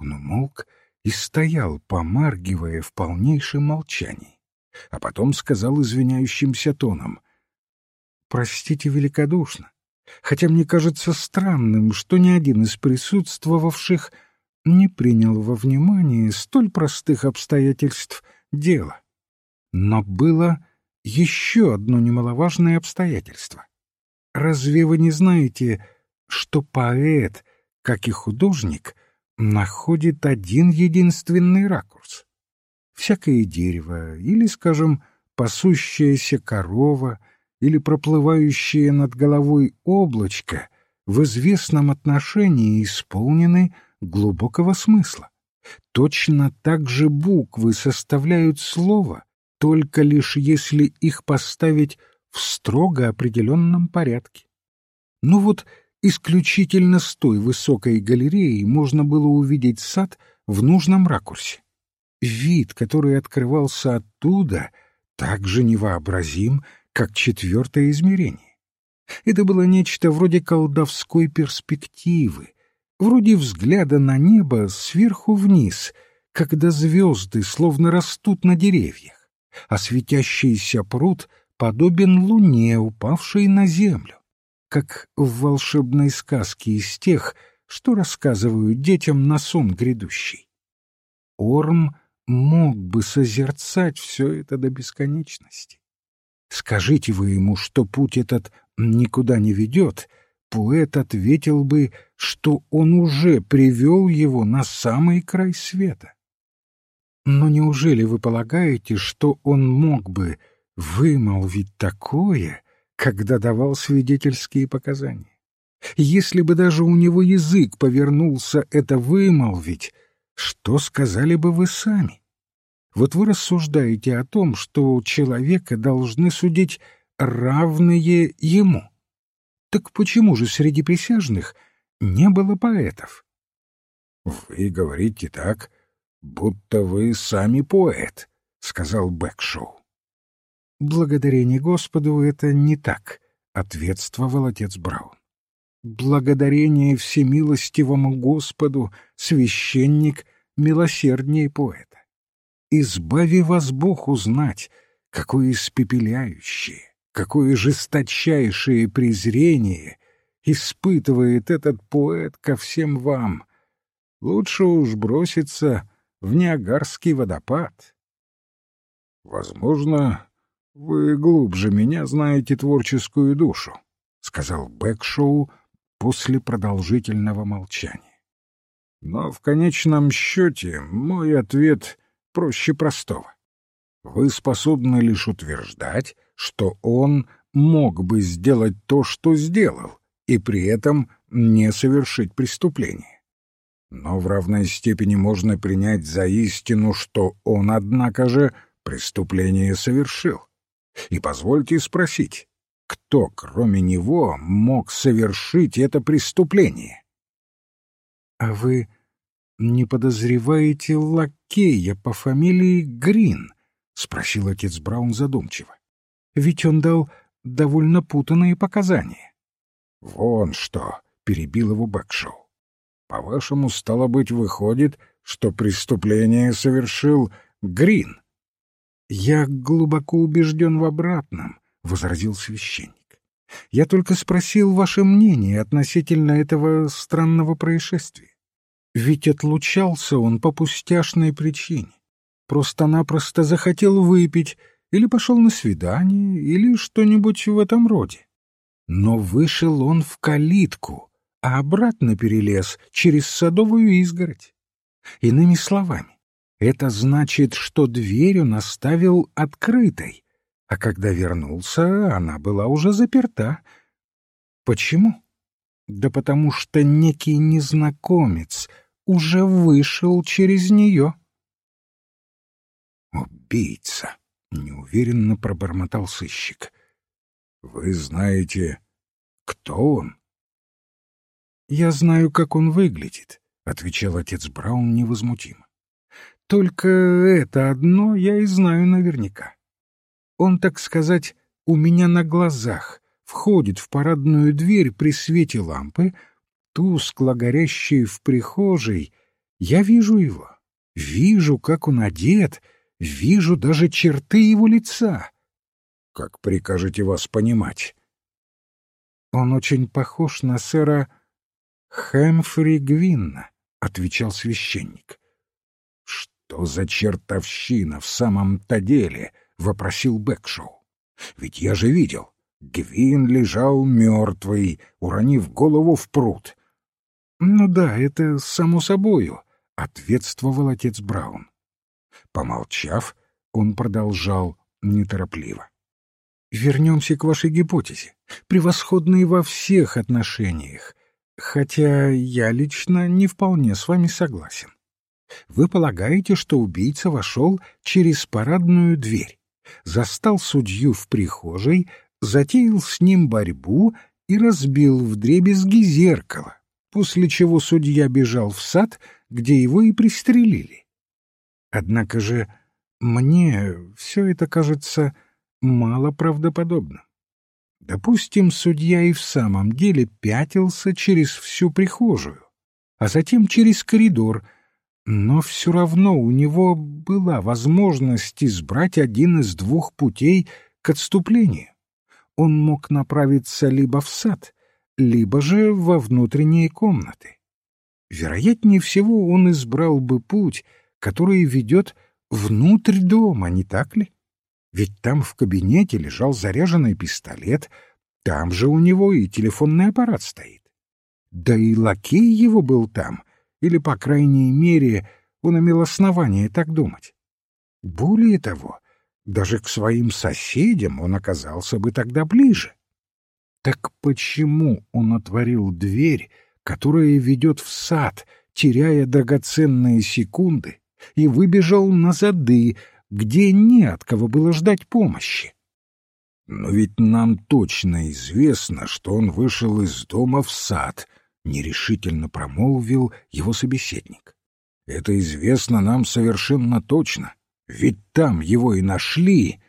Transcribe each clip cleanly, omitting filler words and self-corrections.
Он умолк и стоял, помаргивая в полнейшем молчании, а потом сказал извиняющимся тоном: «Простите великодушно, хотя мне кажется странным, что ни один из присутствовавших не принял во внимание столь простых обстоятельств дела. Но было еще одно немаловажное обстоятельство. Разве вы не знаете, что поэт, как и художник, находит один единственный ракурс? Всякое дерево или, скажем, пасущаяся корова или проплывающее над головой облачко в известном отношении исполнены глубокого смысла. Точно так же буквы составляют слово, только лишь если их поставить в строго определенном порядке. Ну вот, исключительно с той высокой галереи можно было увидеть сад в нужном ракурсе. Вид, который открывался оттуда, так же невообразим, как четвертое измерение. Это было нечто вроде колдовской перспективы, вроде взгляда на небо сверху вниз, когда звезды словно растут на деревьях, а светящийся пруд подобен луне, упавшей на землю, как в волшебной сказке из тех, что рассказывают детям на сон грядущий. Орм мог бы созерцать все это до бесконечности. Скажите вы ему, что путь этот никуда не ведет, поэт ответил бы, что он уже привел его на самый край света. Но неужели вы полагаете, что он мог бы вымолвить такое, когда давал свидетельские показания? Если бы даже у него язык повернулся это вымолвить, что сказали бы вы сами? Вот вы рассуждаете о том, что человека должны судить равные ему. Так почему же среди присяжных не было поэтов? «Вы говорите так, будто вы сами поэт», — сказал Бэкшоу. «Благодарение Господу это не так», — ответствовал отец Браун. «Благодарение всемилостивому Господу священник милосерднее поэта. Избави вас Бог узнать, какое испепеляющее, какое жесточайшее презрение испытывает этот поэт ко всем вам. Лучше уж броситься в Ниагарский водопад». «Возможно, вы глубже меня знаете творческую душу», — сказал Бэкшоу после продолжительного молчания. «Но в конечном счете мой ответ проще простого. Вы способны лишь утверждать, что он мог бы сделать то, что сделал, и при этом не совершить преступление. Но в равной степени можно принять за истину, что он, однако же, преступление совершил. И позвольте спросить, кто, кроме него, мог совершить это преступление?» «А вы не подозреваете лакея по фамилии Грин?» — спросил отец Браун задумчиво. «Ведь он дал довольно путанные показания». «Вон что!» — перебил его Бэкшоу. «По-вашему, стало быть, выходит, что преступление совершил Грин?» «Я глубоко убежден в обратном», — возразил священник. «Я только спросил ваше мнение относительно этого странного происшествия. Ведь отлучался он по пустяшной причине. Просто-напросто захотел выпить, или пошел на свидание, или что-нибудь в этом роде. Но вышел он в калитку, а обратно перелез через садовую изгородь. Иными словами, это значит, что дверь он оставил открытой, а когда вернулся, она была уже заперта. Почему? Да потому что некий незнакомец уже вышел через нее». «Убийца», — неуверенно пробормотал сыщик. «Вы знаете, кто он?» «Я знаю, как он выглядит», — отвечал отец Браун невозмутимо. «Только это одно я и знаю наверняка. Он, так сказать, у меня на глазах входит в парадную дверь при свете лампы, тускло горящей в прихожей, Я вижу его, вижу, как он одет, вижу даже черты его лица. Как прикажете вас понимать? Он очень похож на сэра Хэмфри Гвинна, — отвечал священник. — Что за чертовщина в самом-то деле? — вопросил Бэкшоу. — Ведь я же видел, Гвин лежал мертвый, уронив голову в пруд. — Ну да, это само собою, — ответствовал отец Браун. Помолчав, он продолжал неторопливо. Вернемся к вашей гипотезе, превосходной во всех отношениях, хотя я лично не вполне с вами согласен. Вы полагаете, что убийца вошел через парадную дверь, застал судью в прихожей, затеял с ним борьбу и разбил вдребезги зеркало, после чего судья бежал в сад, где его и пристрелили. Однако же мне все это кажется мало правдоподобным. Допустим, судья и в самом деле пятился через всю прихожую, а затем через коридор, но все равно у него была возможность избрать один из двух путей к отступлению. Он мог направиться либо в сад, либо же во внутренние комнаты. Вероятнее всего, он избрал бы путь, который ведет внутрь дома, не так ли? Ведь там в кабинете лежал заряженный пистолет, там же у него и телефонный аппарат стоит. Да и лакей его был там, или, по крайней мере, он имел основание так думать. Более того, даже к своим соседям он оказался бы тогда ближе. Так почему он отворил дверь, которая ведет в сад, теряя драгоценные секунды, и выбежал на зады, где не от кого было ждать помощи? Но ведь нам точно известно, что он вышел из дома в сад, — нерешительно промолвил его собеседник. Это известно нам совершенно точно, ведь там его и нашли.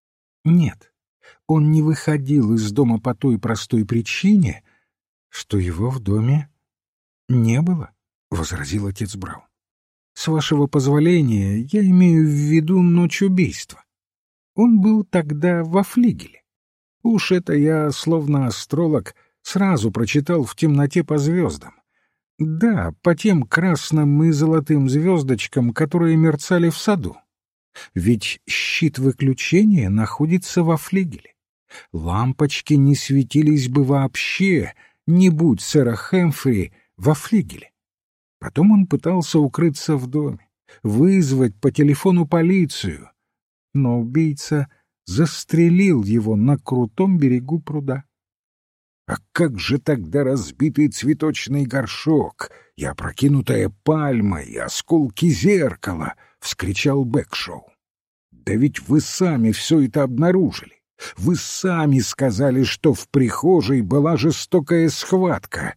Нет, он не выходил из дома по той простой причине, что его в доме не было, — возразил отец Браун. С вашего позволения, я имею в виду ночь убийства. Он был тогда во флигеле. Уж это я, словно астролог, сразу прочитал в темноте по звездам. Да, по тем красным и золотым звездочкам, которые мерцали в саду. Ведь щит выключения находится во флигеле. Лампочки не светились бы вообще, не будь сэра Хэмфри во флигеле. Потом он пытался укрыться в доме, вызвать по телефону полицию, но убийца застрелил его на крутом берегу пруда. — А как же тогда разбитый цветочный горшок, и опрокинутая пальма, и осколки зеркала? — вскричал Бэкшоу. — Да ведь вы сами все это обнаружили. Вы сами сказали, что в прихожей была жестокая схватка.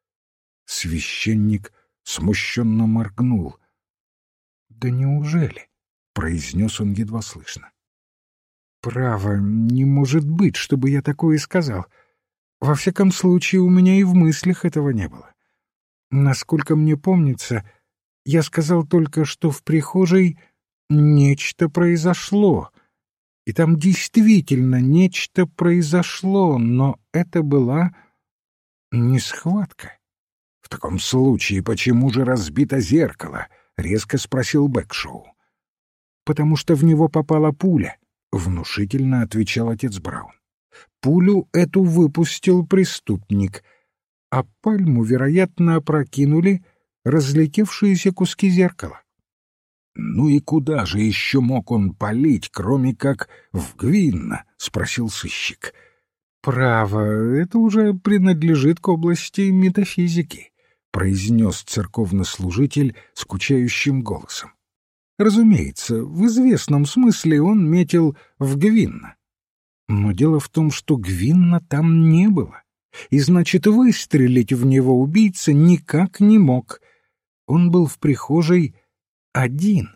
Священник смущенно моргнул. — Да неужели? — произнес он едва слышно. — Право, не может быть, чтобы я такое сказал. Во всяком случае, у меня и в мыслях этого не было. Насколько мне помнится, я сказал только, что в прихожей нечто произошло. И там действительно нечто произошло, но это была не схватка. — В таком случае, почему же разбито зеркало? — резко спросил Бэкшоу. — Потому что в него попала пуля, — внушительно отвечал отец Браун. Пулю эту выпустил преступник, а пальму, вероятно, опрокинули разлетевшиеся куски зеркала. — Ну и куда же еще мог он палить, кроме как в Гвинна? — спросил сыщик. — Право, это уже принадлежит к области метафизики, — произнес церковнослужитель скучающим голосом. Разумеется, в известном смысле он метил в Гвинна. Но дело в том, что Гвинна там не было, и, значит, выстрелить в него убийца никак не мог. Он был в прихожей один.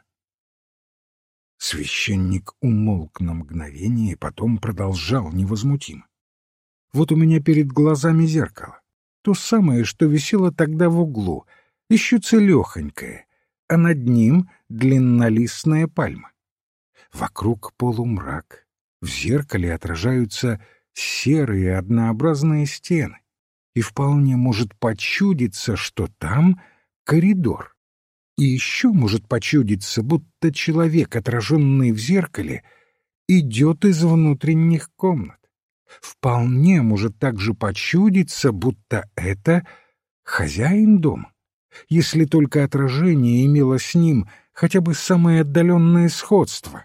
Священник умолк на мгновение и потом продолжал невозмутимо. Вот у меня перед глазами зеркало. То самое, что висело тогда в углу, еще целехонькое, а над ним длиннолистная пальма. Вокруг полумрак. В зеркале отражаются серые однообразные стены, и вполне может почудиться, что там коридор. И еще может почудиться, будто человек, отраженный в зеркале, идет из внутренних комнат. Вполне может также почудиться, будто это хозяин дома, если только отражение имело с ним хотя бы самое отдаленное сходство.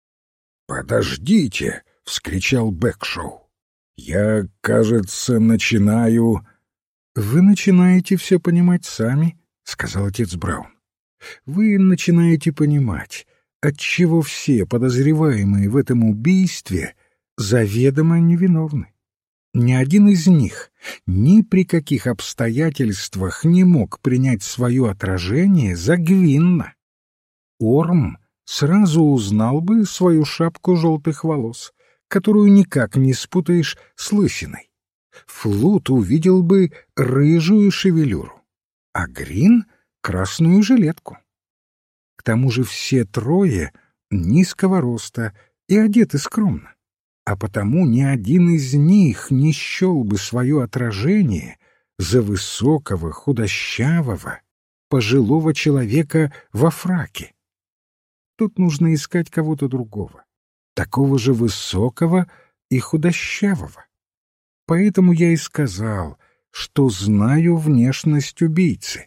«Подождите!» — вскричал Бэкшоу. «Я, кажется, начинаю...» «Вы начинаете все понимать сами», — сказал отец Браун. «Вы начинаете понимать, отчего все подозреваемые в этом убийстве заведомо невиновны. Ни один из них ни при каких обстоятельствах не мог принять свое отражение за Гвинна. Орм сразу узнал бы свою шапку желтых волос, которую никак не спутаешь с лысиной. Флут увидел бы рыжую шевелюру, а Грин — красную жилетку. К тому же все трое низкого роста и одеты скромно, а потому ни один из них не счел бы свое отражение за высокого, худощавого, пожилого человека во фраке. Тут нужно искать кого-то другого, такого же высокого и худощавого. Поэтому я и сказал, что знаю внешность убийцы.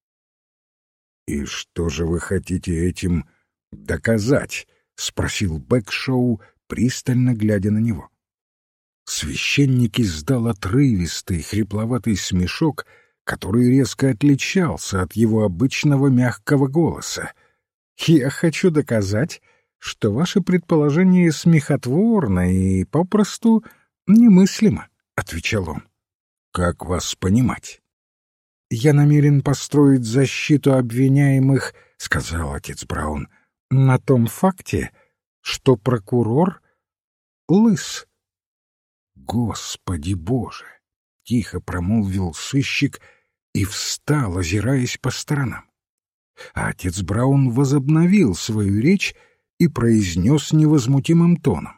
«И что же вы хотите этим доказать?» — спросил Бэкшоу, пристально глядя на него. Священник издал отрывистый, хрипловатый смешок, который резко отличался от его обычного мягкого голоса. «Я хочу доказать, что ваше предположение смехотворно и попросту немыслимо», — отвечал он. «Как вас понимать?» «Я намерен построить защиту обвиняемых», — сказал отец Браун, — «на том факте, что прокурор лыс». «Господи Боже!» — тихо промолвил сыщик и встал, озираясь по сторонам. А отец Браун возобновил свою речь и произнес невозмутимым тоном: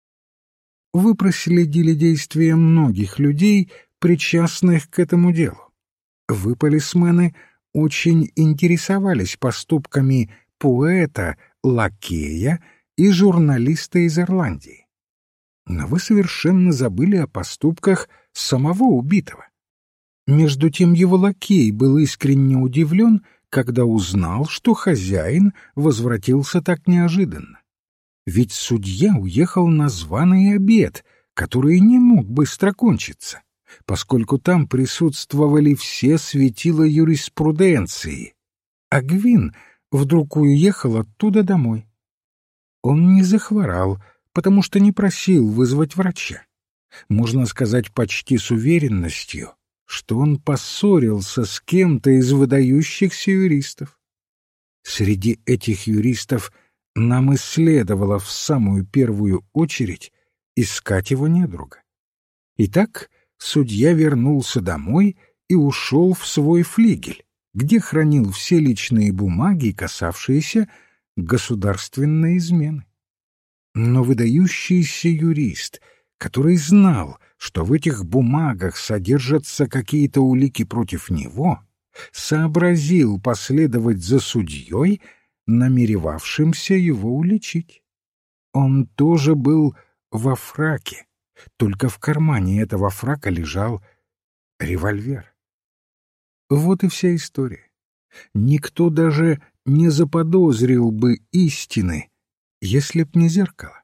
«Вы проследили действия многих людей, причастных к этому делу. Вы, полисмены, очень интересовались поступками поэта, лакея и журналиста из Ирландии. Но вы совершенно забыли о поступках самого убитого. Между тем его лакей был искренне удивлен, когда узнал, что хозяин возвратился так неожиданно. Ведь судья уехал на званый обед, который не мог быстро кончиться, поскольку там присутствовали все светила юриспруденции, а Гвин вдруг уехал оттуда домой. Он не захворал, потому что не просил вызвать врача. Можно сказать почти с уверенностью, что он поссорился с кем-то из выдающихся юристов. Среди этих юристов нам и следовало в самую первую очередь искать его недруга. Итак, судья вернулся домой и ушел в свой флигель, где хранил все личные бумаги, касавшиеся государственной измены. Но выдающийся юрист, который знал, что в этих бумагах содержатся какие-то улики против него, сообразил последовать за судьей, намеревавшимся его уличить. Он тоже был во фраке, только в кармане этого фрака лежал револьвер. Вот и вся история. Никто даже не заподозрил бы истины, если б не зеркало.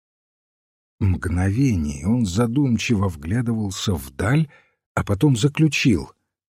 Мгновение он задумчиво вглядывался вдаль, а потом заключил: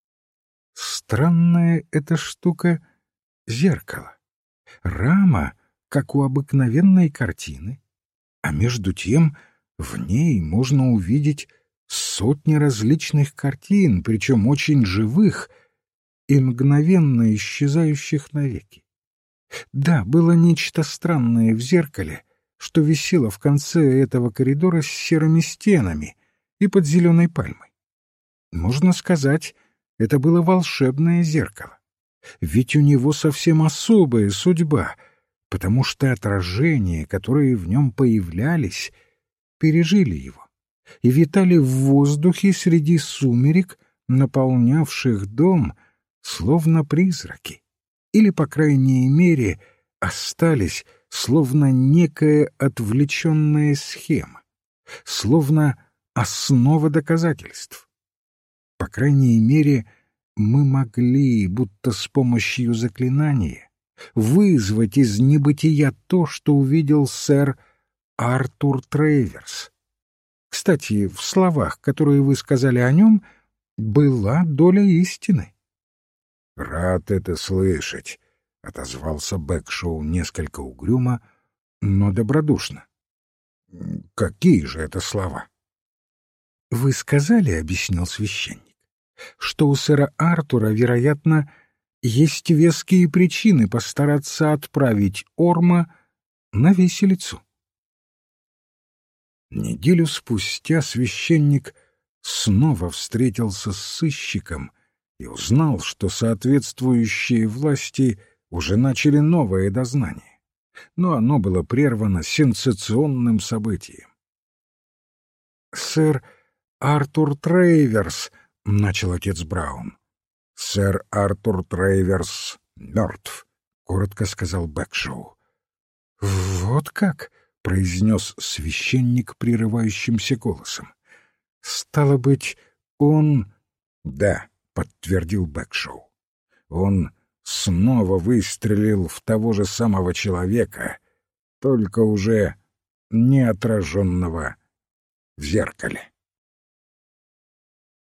странная эта штука — зеркало. Рама, как у обыкновенной картины, а между тем в ней можно увидеть сотни различных картин, причем очень живых и мгновенно исчезающих навеки. Да, было нечто странное в зеркале, что висело в конце этого коридора с серыми стенами и под зеленой пальмой. Можно сказать, это было волшебное зеркало. Ведь у него совсем особая судьба, потому что отражения, которые в нем появлялись, пережили его и витали в воздухе среди сумерек, наполнявших дом, словно призраки, или, по крайней мере, остались, словно некая отвлеченная схема, словно основа доказательств. По крайней мере, мы могли, будто с помощью заклинания, вызвать из небытия то, что увидел сэр Артур Трейверс. Кстати, в словах, которые вы сказали о нем, была доля истины. — Рад это слышать, — отозвался Бэкшоу несколько угрюмо, но добродушно. — Какие же это слова? — Вы сказали, — объяснил священник, — что у сэра Артура, вероятно, есть веские причины постараться отправить Орма на виселицу. Неделю спустя священник снова встретился с сыщиком и узнал, что соответствующие власти уже начали новое дознание, но оно было прервано сенсационным событием. «Сэр Артур Трейверс», — начал отец Браун. «Сэр Артур Трейверс мертв», — коротко сказал Бэкшоу. «Вот как?» — произнес священник прерывающимся голосом. «Стало быть, он...» «Да», — подтвердил Бэкшоу. «Он снова выстрелил в того же самого человека, только уже не отраженного в зеркале».